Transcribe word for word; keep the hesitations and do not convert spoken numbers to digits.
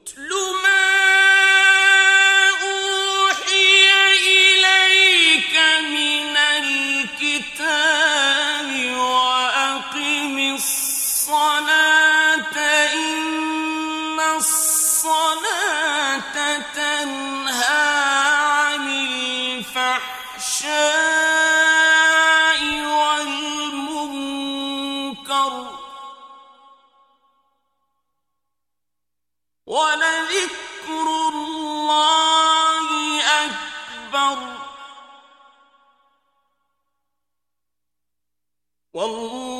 اتل ما أوحي إليك من الكتاب وأقم الصلاة إن الصلاة تنهى عن الفحشاء والمنكر ولذكر الله أكبر والله